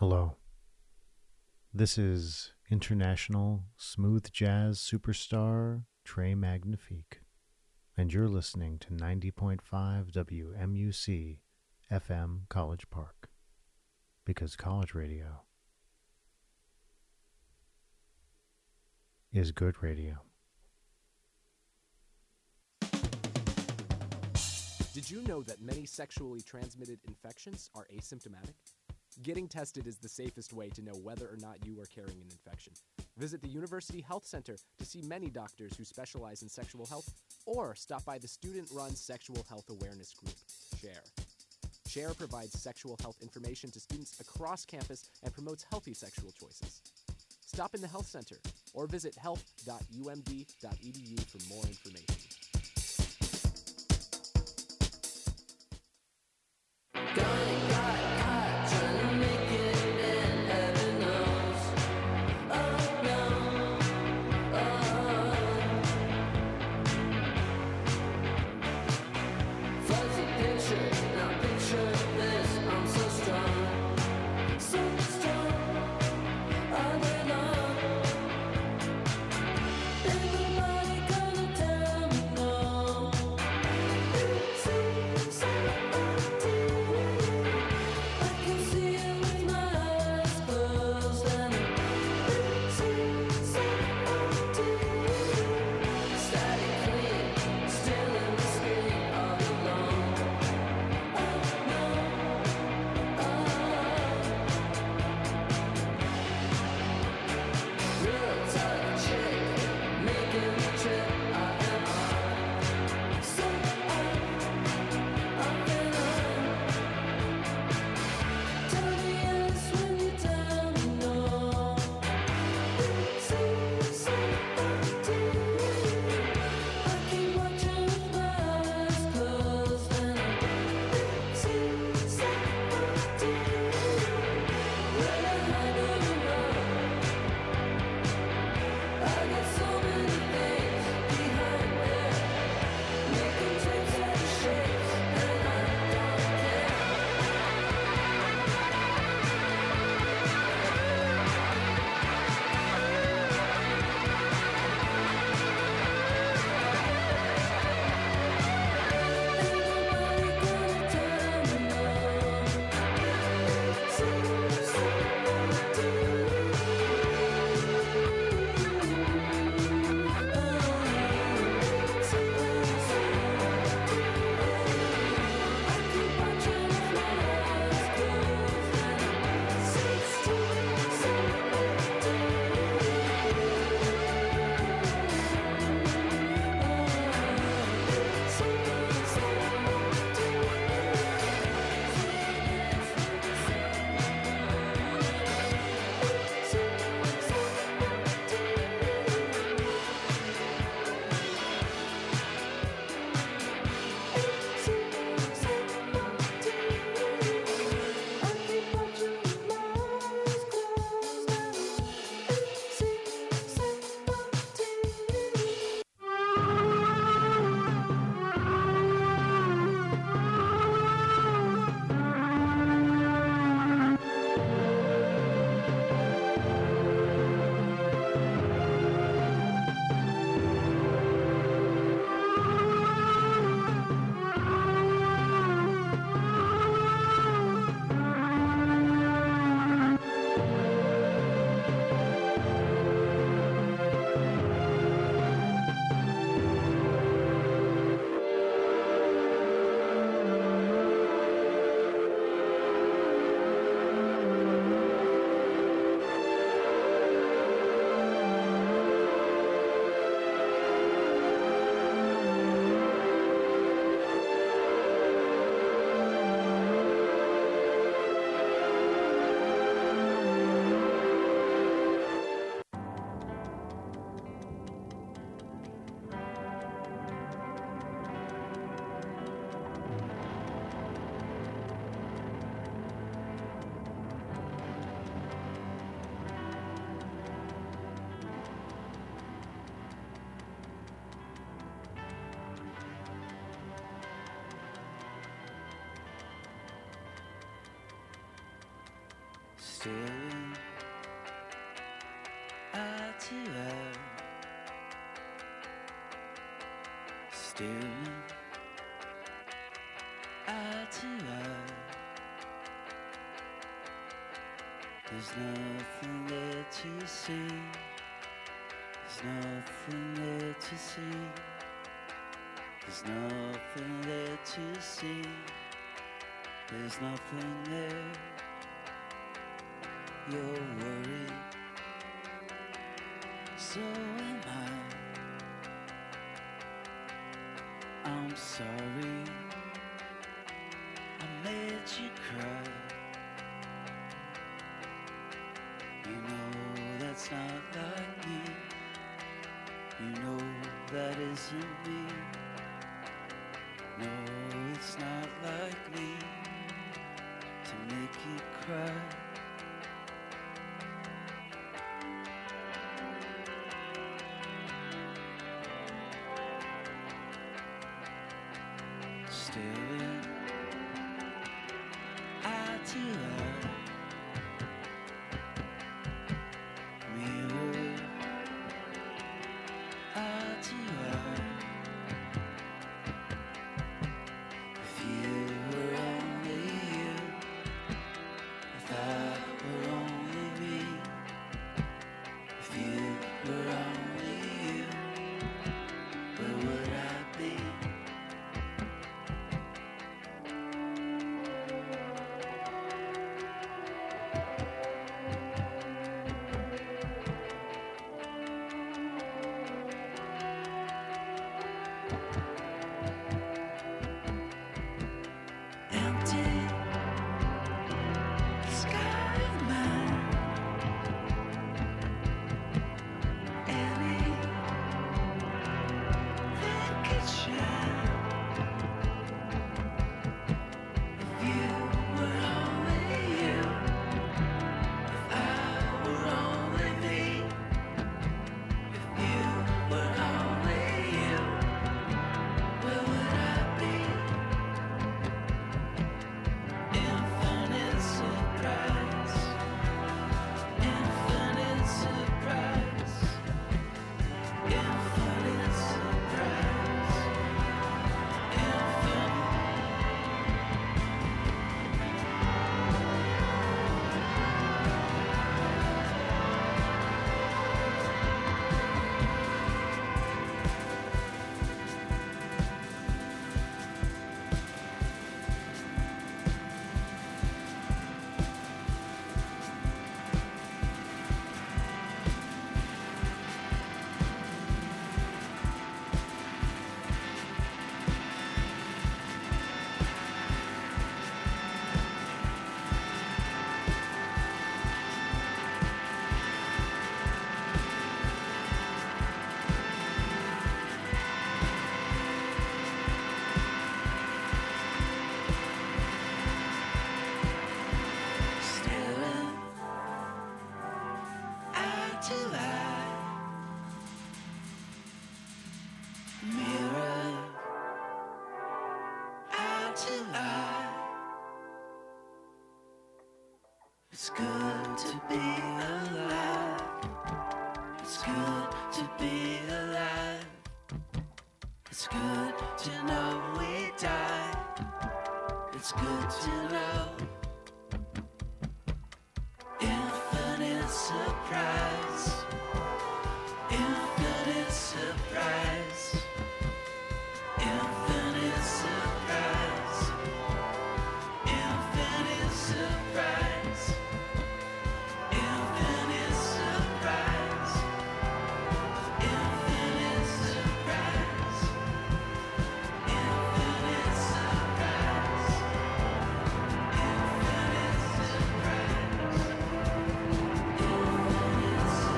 Hello. This is international smooth jazz superstar Trey Magnifique, and you're listening to 90.5 WMUC FM College Park, because college radio is good radio. Did you know that many sexually transmitted infections are asymptomatic? Getting tested is the safest way to know whether or not you are carrying an infection. Visit the University Health Center to see many doctors who specialize in sexual health, or stop by the student-run sexual health awareness group, SHARE. SHARE provides sexual health information to students across campus and promotes healthy sexual choices. Stop in the health center or visit health.umd.edu for more information. Everybody gonna tell me Staring eye to eye, staring eye to eye. There's nothing there to see. There's nothing there to see. There's nothing there to see. There's nothing there. You're worried, so am I. I'm sorry I made you cry. You know that's not like me. You know that isn't me. No, it's not like me to make you cry. Staring eye to eye, mirror eye to eye. If you were only you, if I were only me, if you were only you, where would I be? Empty sky of mine. Anything could shine if you were only you. If I were only me. If you were only you, where would I be? Infinite surprise, infinite surprise, infinite surprise, infinite. Staring eye to eye, mirror eye to eye. It's good to be alive. It's good to be alive. It's good to know we die. It's good to know. Infinite surprise, infinite surprise, infinite surprise, infinite surprise, infinite surprise, infinite surprise, infinite surprise, infinite surprise.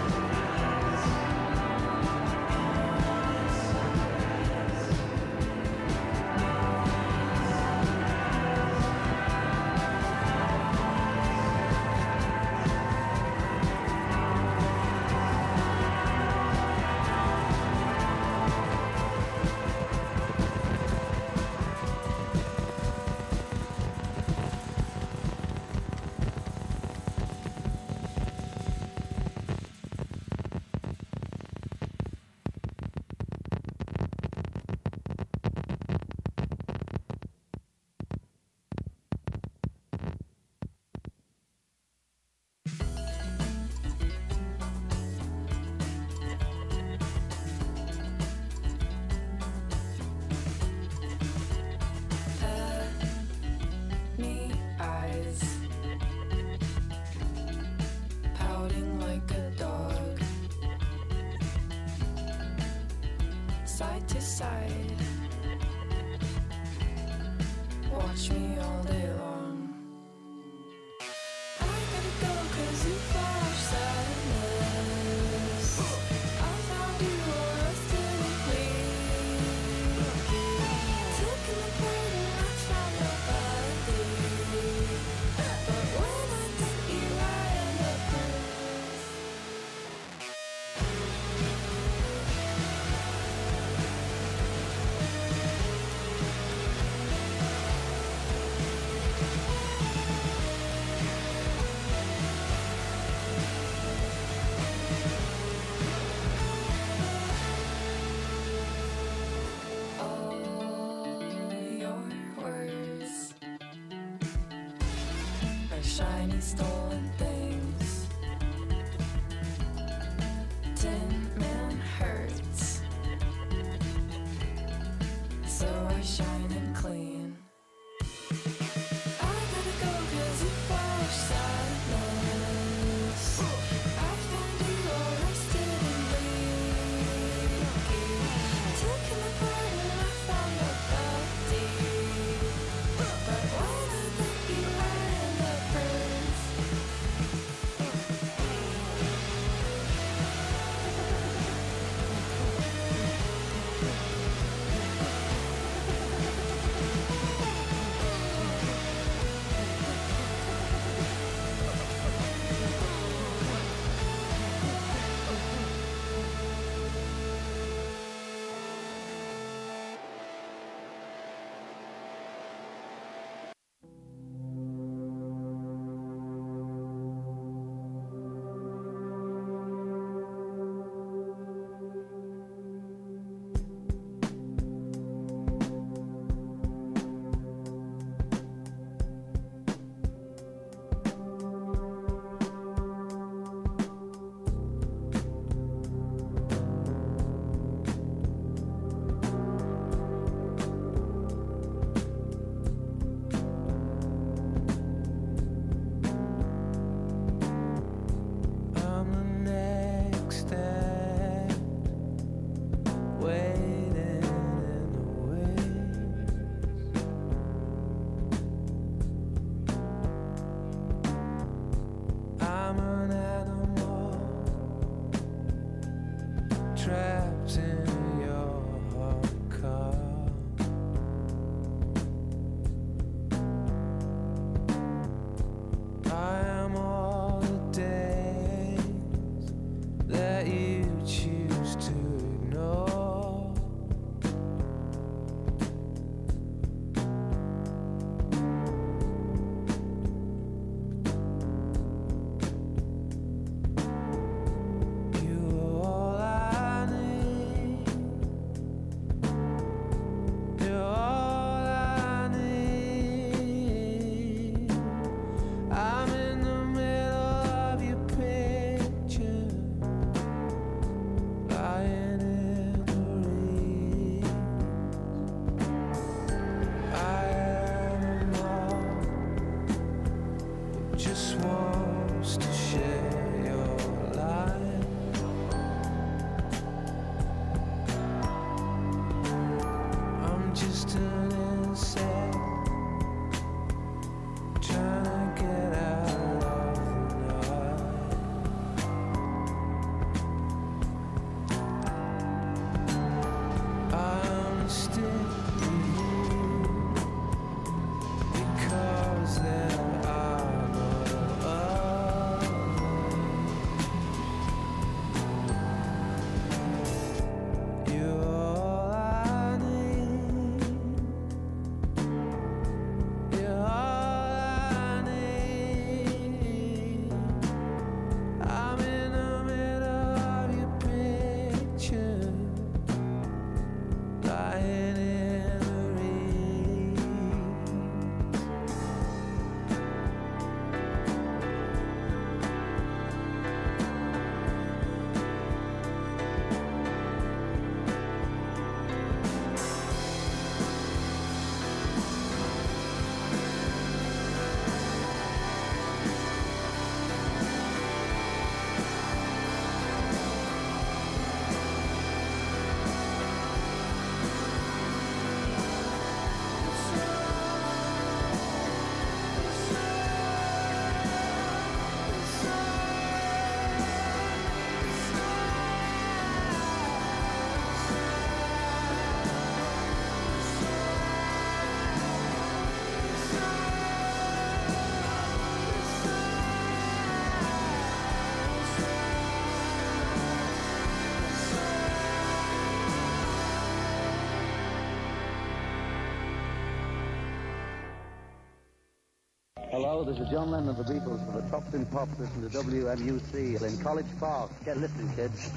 side. Watch me all day long. I gotta go 'cause you flash sadness. I found you arrested and clean. Taken apart and I found nobody. But when I think you right in the proof. All your words are shiny stolen things. Tin Man hurts, so I shine and clean. I gotta go 'cause you flash sadness. I found you arrested and bleeding. Taken apart and I found nobody. But when I think you right in the proof. I'm the next act, waiting in the wings. I'm an animal trapped in your car. I am all the days that you choose to ignore. You are all I need. You're all I need. I'm in the middle of your picture, lying in the reeds. I am a moth who just wants to share your life. I'm just an insect trying to get out of the night. I'm still with you because there are no others. You're all I need. You're all I need. I'm in the middle of your picture, lying in Hello, this is John Lennon of the Beatles for the Top Tin Pops. Listen to WMUC in College Park. Get listening, kids.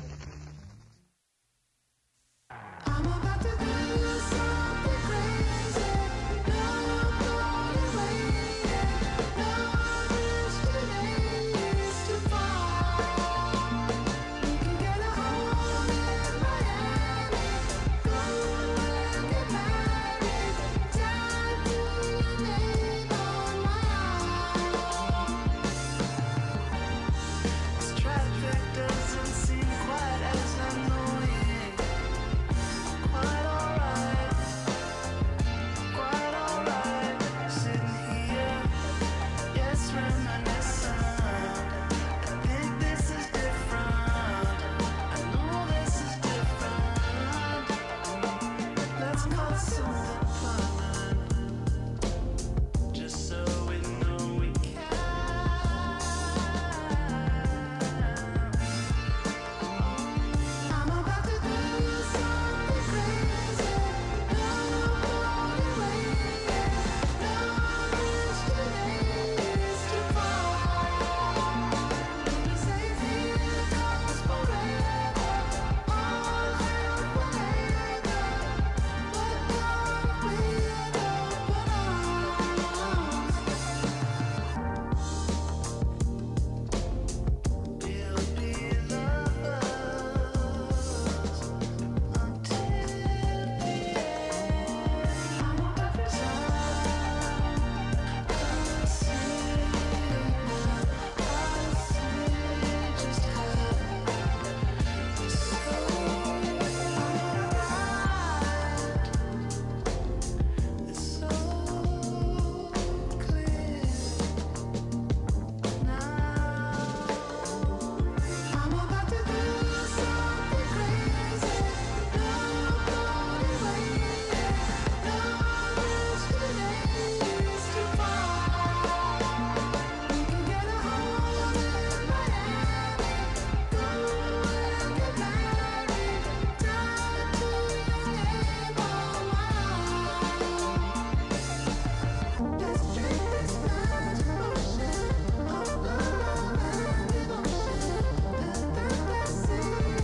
I'm about to do something crazy. Nobody waiting. No destination is too far. We can get a home in Miami. Go and get married. Time to your name on my arm. This traffic doesn't seem quite as annoying. Quite alright, sitting here, yes, reminiscent. I think this is different. I know this is different. Let's call something permanent, just so we know we can. I'm about to do something crazy. Nobody waiting. No destination is too far. We say here comes forever. All hell forever. But not with open arms. We'll be lovers until the end. I'm about to just it's so clear now. I'm about to do something crazy. Nobody waiting. No destination is too far. We can get a home in Miami. Go and get married. Time to your name on my arm. Let's drink this night ocean of love and devotion. Let's see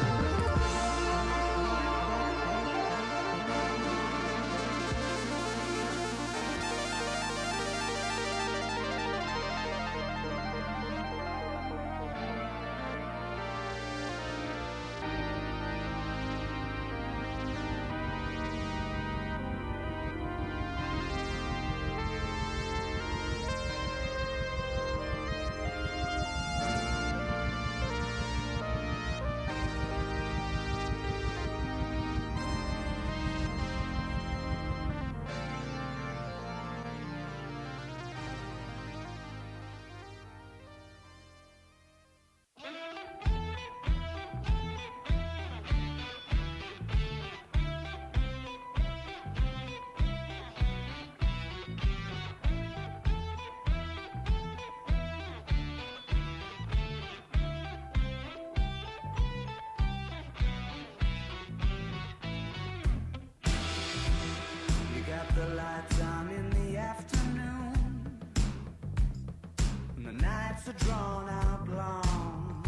You got the lights on in the afternoon, and the nights are drawn out long,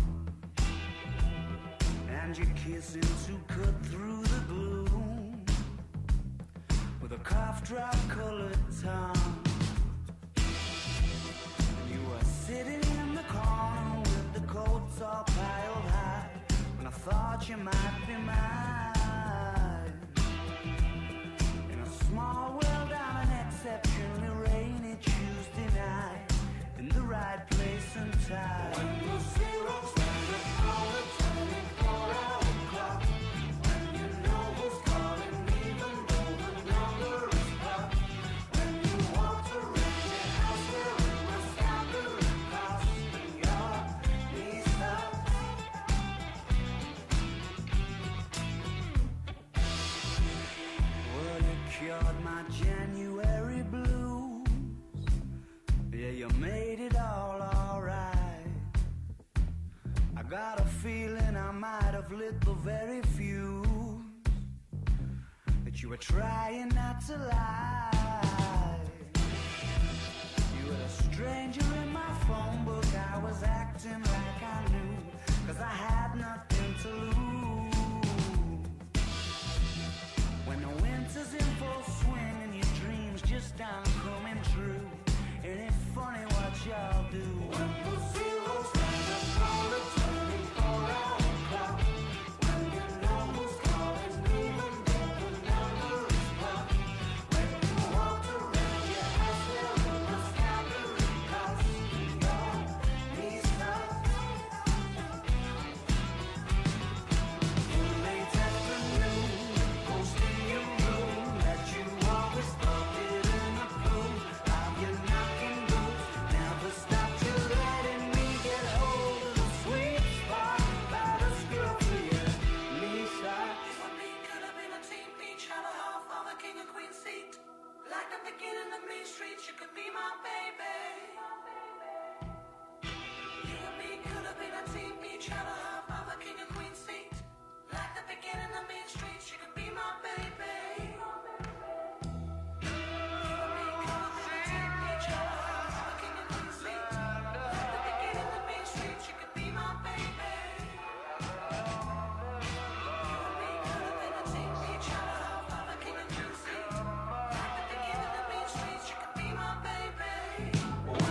and you're kissing to cut through the gloom with a cough drop colored tongue. And you were sitting in the corner with the coats all piled high, and I thought you might be mine. In a small world on an exceptionally rainy Tuesday night, in the right place and time. When the zeros stand up on the 24-hour clock, when you know who's calling, even though the number is blocked. When you walk around your house wearing a staggering cost, and your knees stop. Well, you cured my January blues. Yeah, you made it all alright. I got a feeling I might have lit the very fuse that you were trying not to light. You had a was acting like I knew, 'cause I had nothing to lose. When the winter's in full swing and your dreams just aren't coming true, ain't it funny what y'all do? When the zero stands on the 24-hour clock, when you know who's calling, even though the number is blocked, when you walked around your house wearing a scary costume, your knees knocked. In late afternoon, ghost in your room that you always thought didn't approve of your knocking boots. Never stopped you letting me get hold of the sweet spot by the screw for your knee socks. You and me could have been a team, each had a half of a king and queen seat. Like the beginning of Main Street, you could be my baby. You and me could have been a team, each had a half of a king and queen seat. Like the beginning of Main Street, you could be my baby. You and me could have been a team, each had a half of a king and queen seat. Like the beginning of Main Street, you could be my baby. You and me could have been a team, each had a half of a king and queen seat. Like the beginning of Main Street, you could be my baby.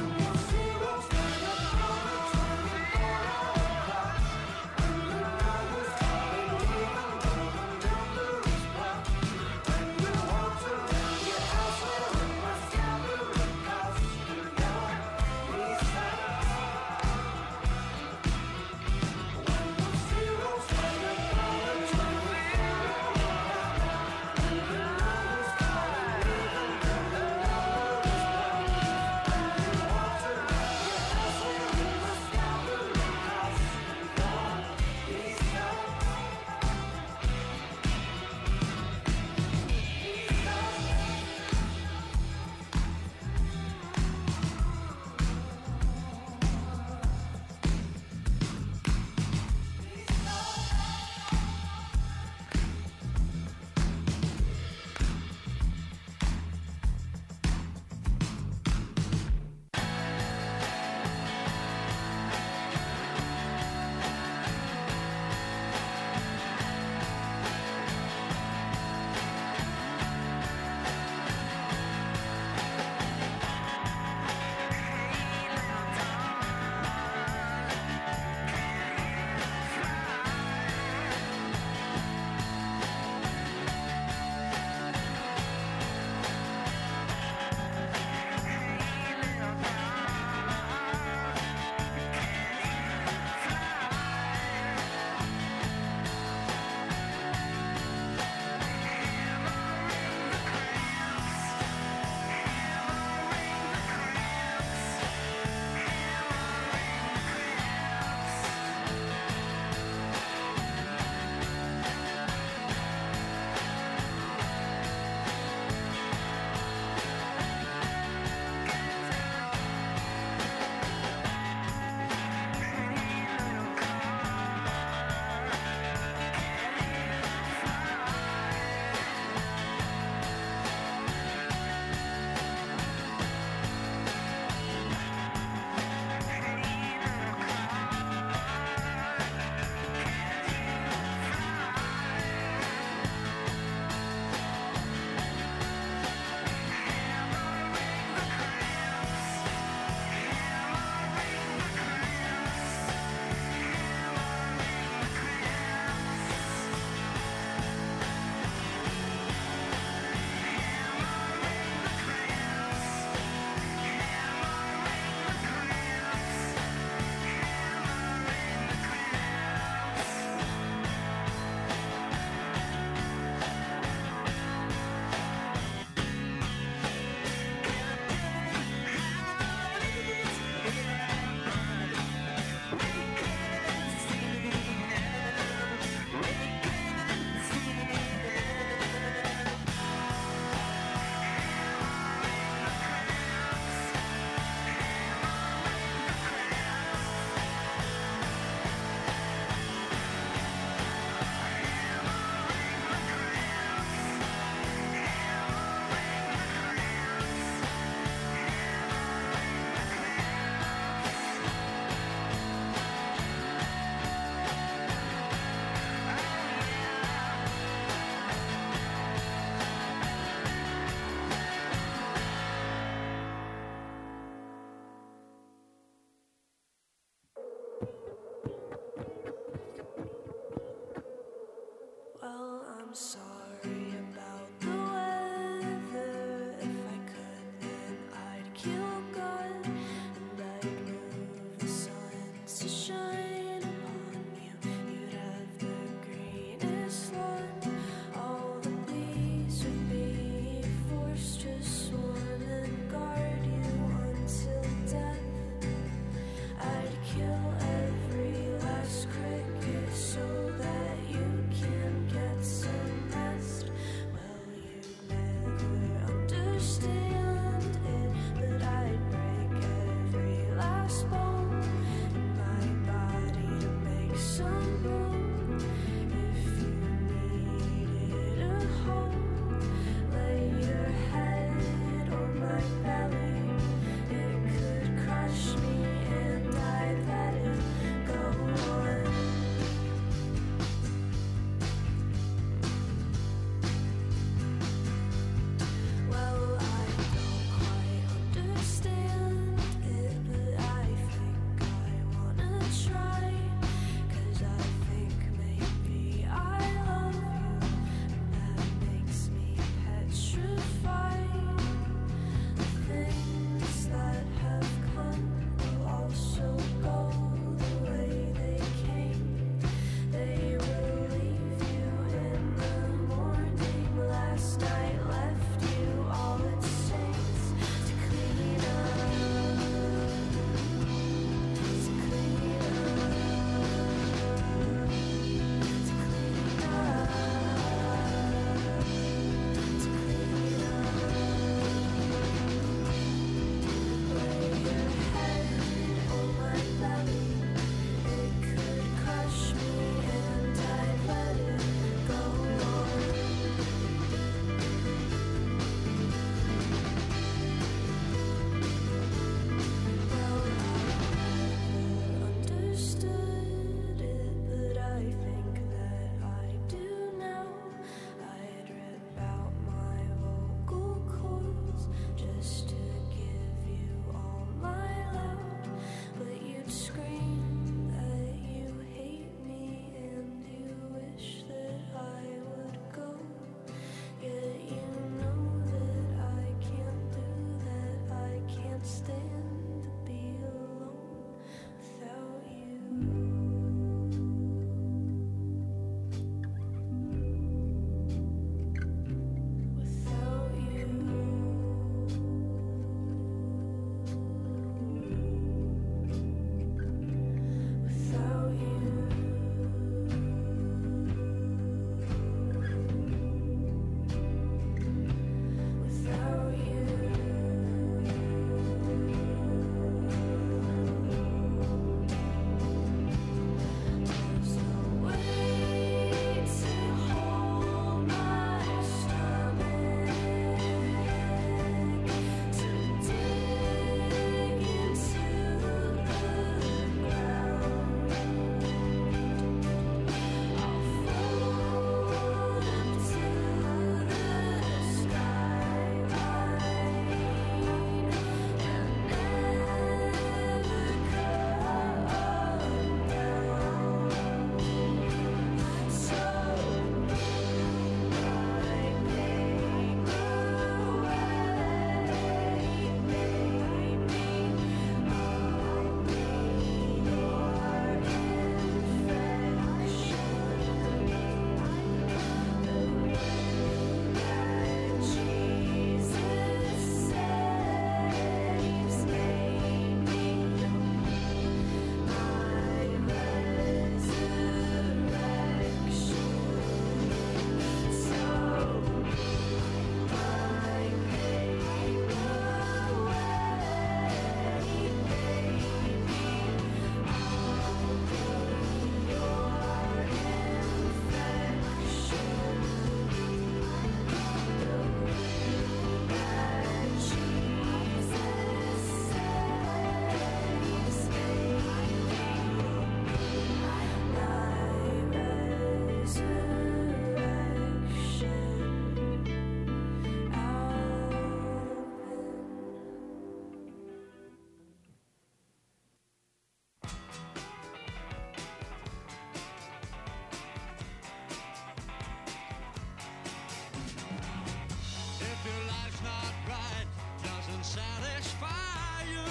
doesn't satisfy you.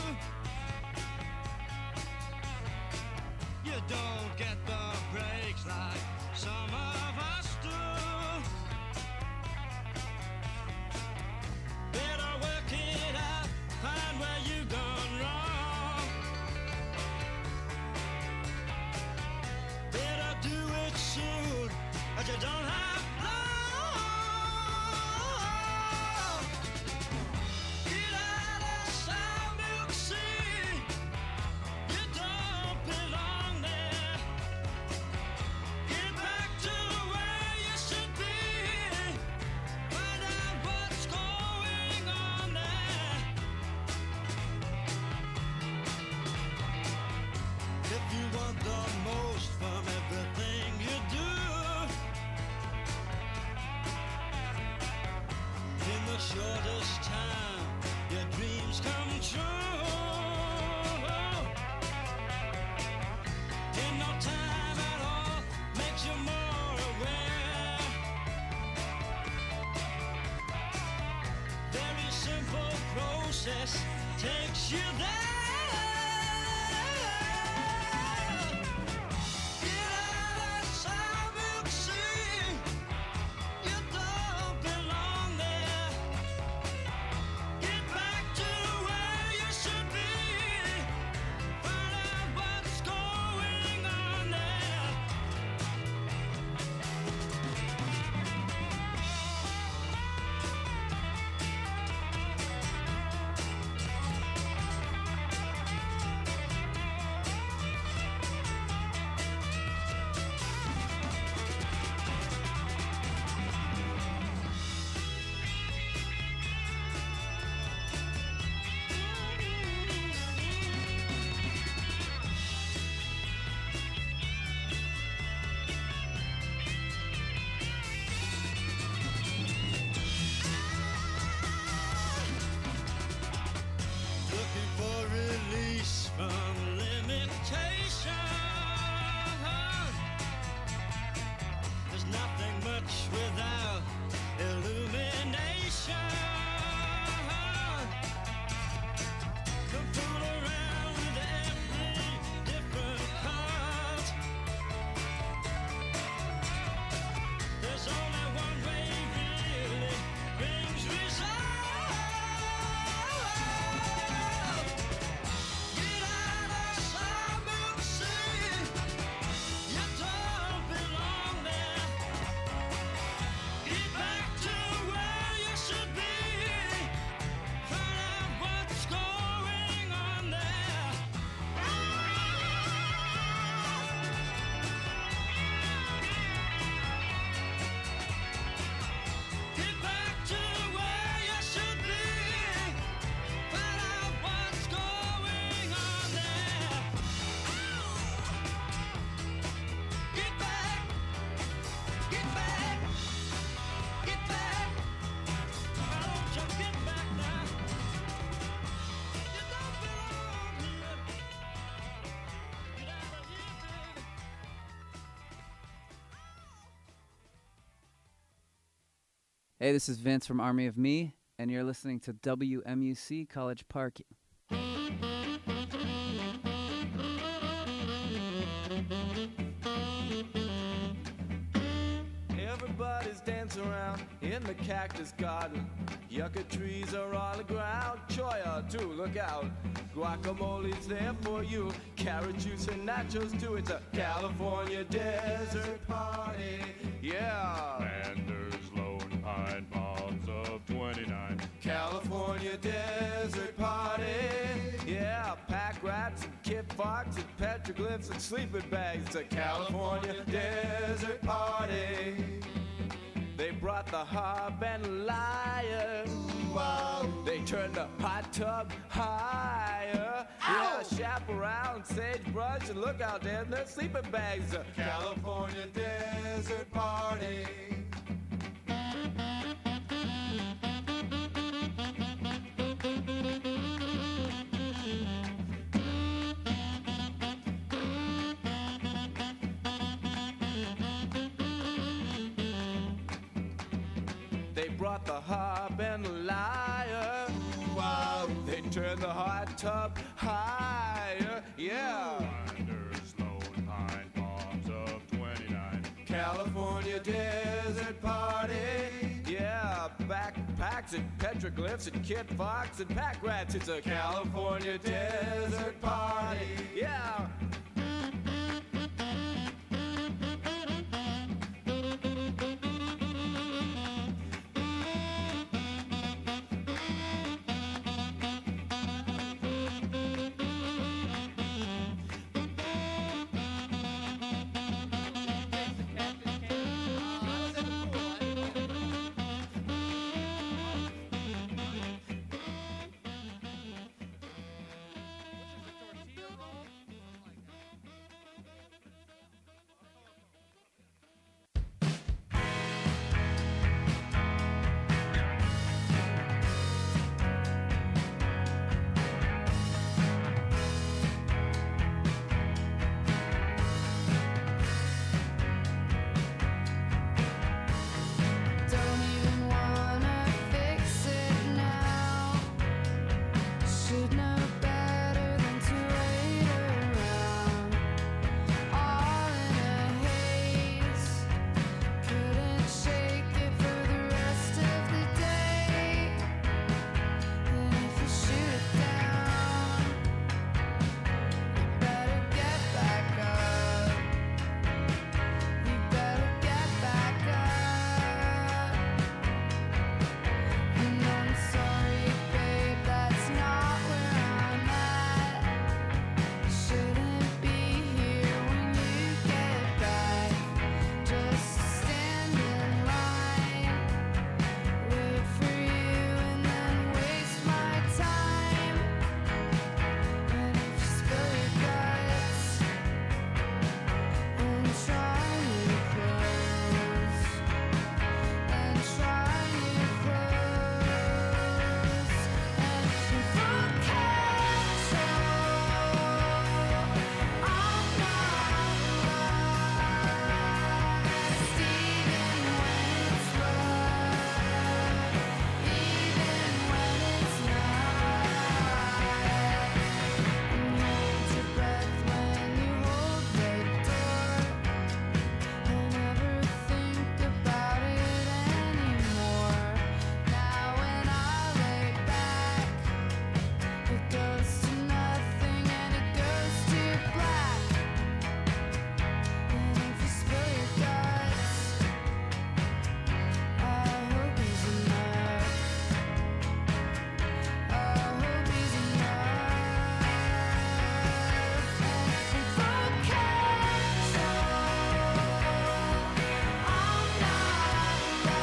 You don't get the breaks like some of us do. Better work it out, find where you gone wrong. Better do it soon, but you don't have long. Get out of South Milk Sea, you don't belong there. Get back to where you should be, find out what's going on there. If you want the most from everything you do, in the shortest time, your dreams come true. In no time at all, makes you more aware. Very simple process takes you there. Get out of South Milk Sea, you don't belong there. Get back to where you should be, find out what's going on there. Looking for release from limitation. There's nothing much without illumination. Come fool around with every different part. There's only one way really brings result. Get out of South Milk Sea, you don't belong there. Get back to where you should be, find out what's going on there. Get back to where you should be, find out what's going on there. Get back, get back, get back. Why don't you get back now? You don't belong here. Get out of here, baby. Hey, this is Vince from Army of Me, and you're listening to WMUC College Park. Everybody's dancing around in the cactus garden. Yucca trees are all aground. Choya, too, look out. Guacamole's there for you. Carrot juice and nachos, too. It's a California desert party. Yeah. And there's lone pine palms of 29. California desert party. Yeah, pack rats and kit fox and petroglyphs and sleeping bags. It's a California desert party. They brought the harp and lyre. Wow. They turned the hot tub higher. Yeah, chaparral, sagebrush, and look out there in their sleeping bags. A California desert party. They brought the harp and the lyre. Wow. turn the hot tub higher. Yeah. Grinders load pine bombs of 29. California desert party. Yeah, backpacks and petroglyphs and Kit Fox and pack rats. It's a California desert party. Yeah. Don't even wanna fix it now. Should know better than to wait around. All in a haze. Couldn't shake it for the rest of the day. And if you shoot it down, you better get back up. You better get back up. And I'm sorry, babe, that's not where I'm at. Shouldn't be here when you get back. Just stand in line, wait for you, and then waste my time. And if you spill your guts and try new clothes, and try new clothes, and if you full control, I'm not lost, even when it's love, even when it's not. And hold your breath when you hold the door. I never think about it anymore. Now when I lay back, it goes to nothing and it goes to black. And if you spill your guts, I hope he's enough. I hope he's enough. And if you full control, I'm not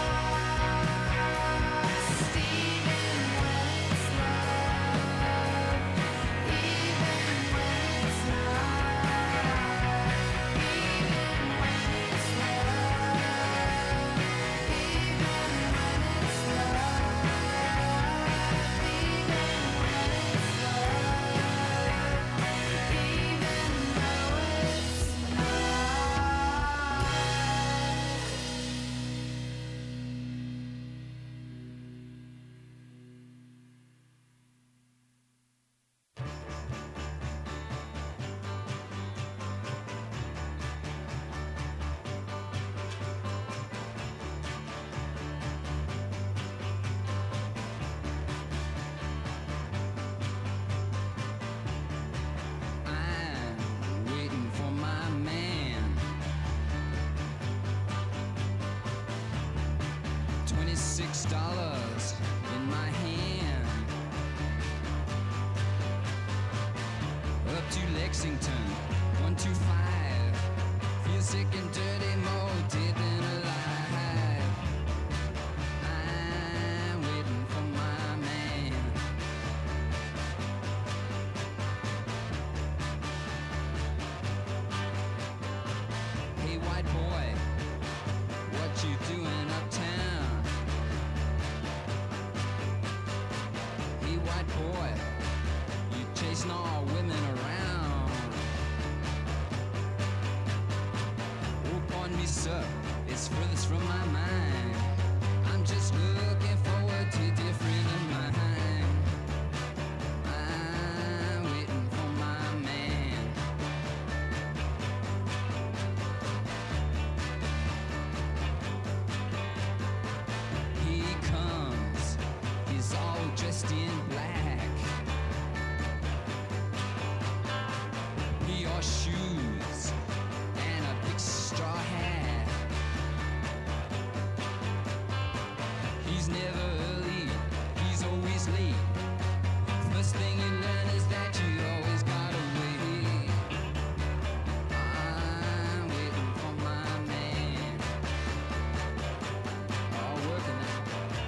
lost, even when it's love, even when it's not, even when it's love, even when it's love, even when it's love, even though it's not. I'm waiting for my man. $26 in my hand. Up to Lexington, 125. Feel sick and dirty, more dead than alive. I'm waiting for my man. Hey, white boy, what you doing uptown? Hey, white boy, you chasing all women around. Oh, pardon me, sir, it's furthest from my mind. I'm just looking forward to a dear friend of mine. dressed in black. He wore shoes and a big straw hat. He's never early, he's always late. First thing you learn is that you always gotta wait. I'm waiting for my man. All working now.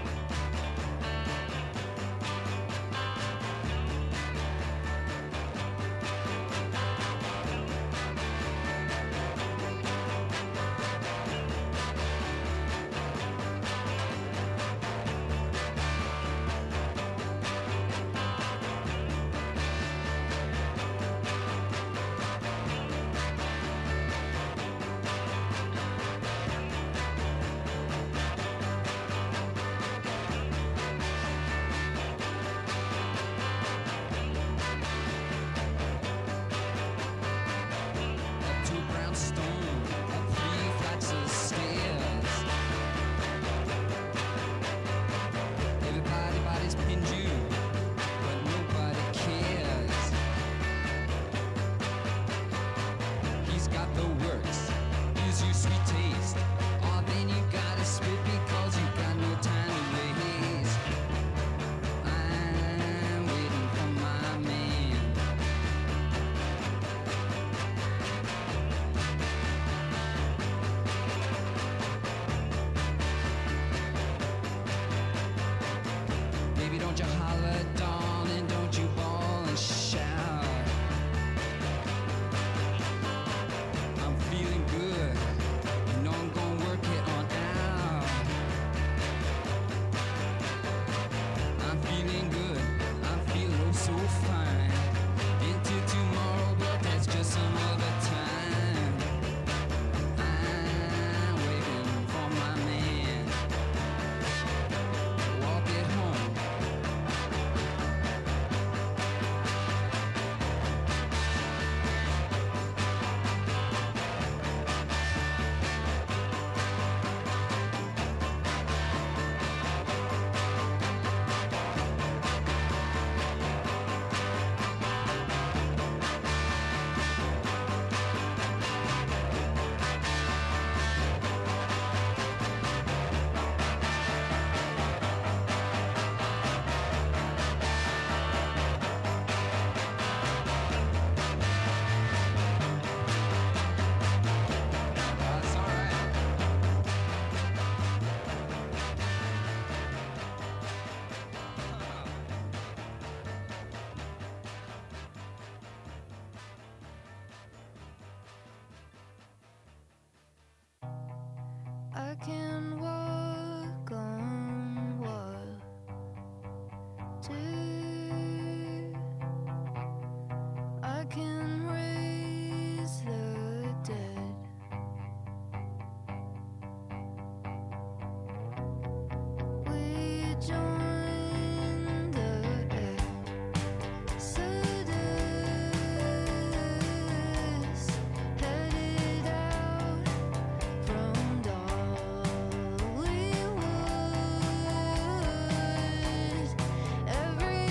Up to a brownstone, up 3 flights of stairs. Everybody's pinned you, but nobody cares. He's got the works, gives you sweet taste. Oh, then you gotta spit because you got no time to waste. I'm waiting for my man. Baby, don't you holler, darling, don't you bawl and shout. I'm feeling good, you know I'm gonna work it on out. I'm feeling good, I'm feeling oh so fine. Into tomorrow, but that's just some other time. I'm waiting for my man. Walk it home. That's all right. I can walk on water too. I can raise the dead. We join the Exodus, headed out from Dollywood. Every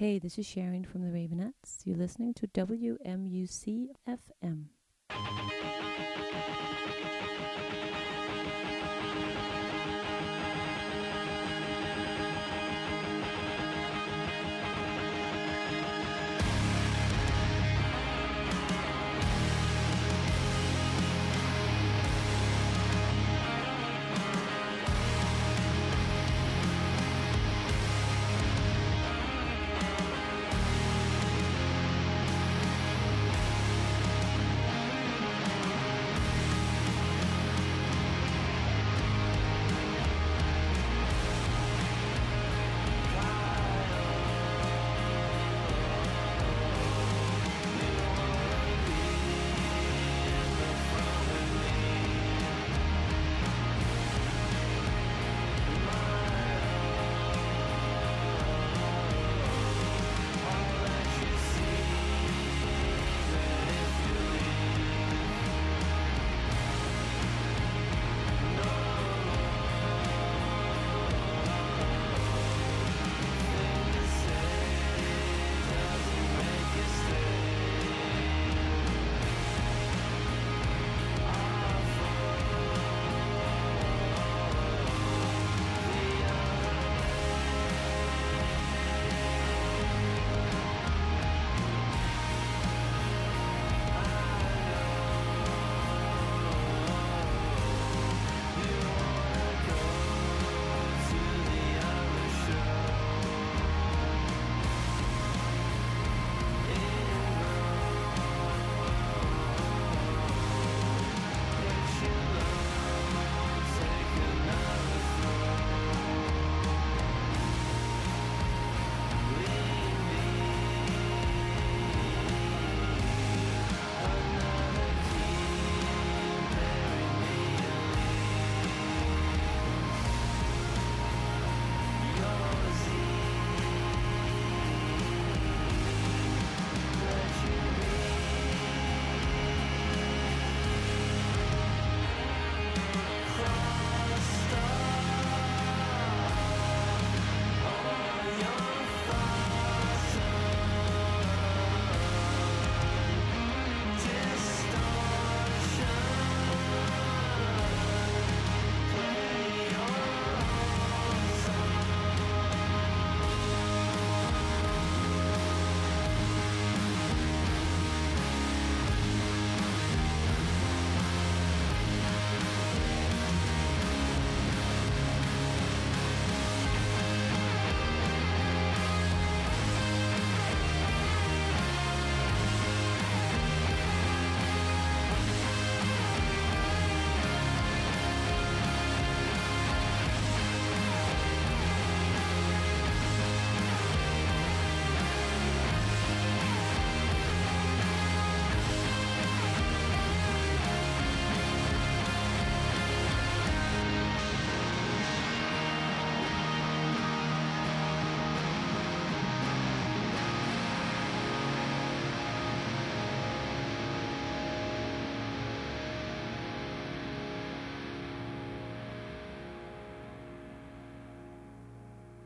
Hey, this is Sharon from the Ravenettes. You're listening to WMUC FM.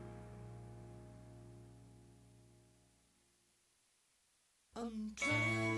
I'm trying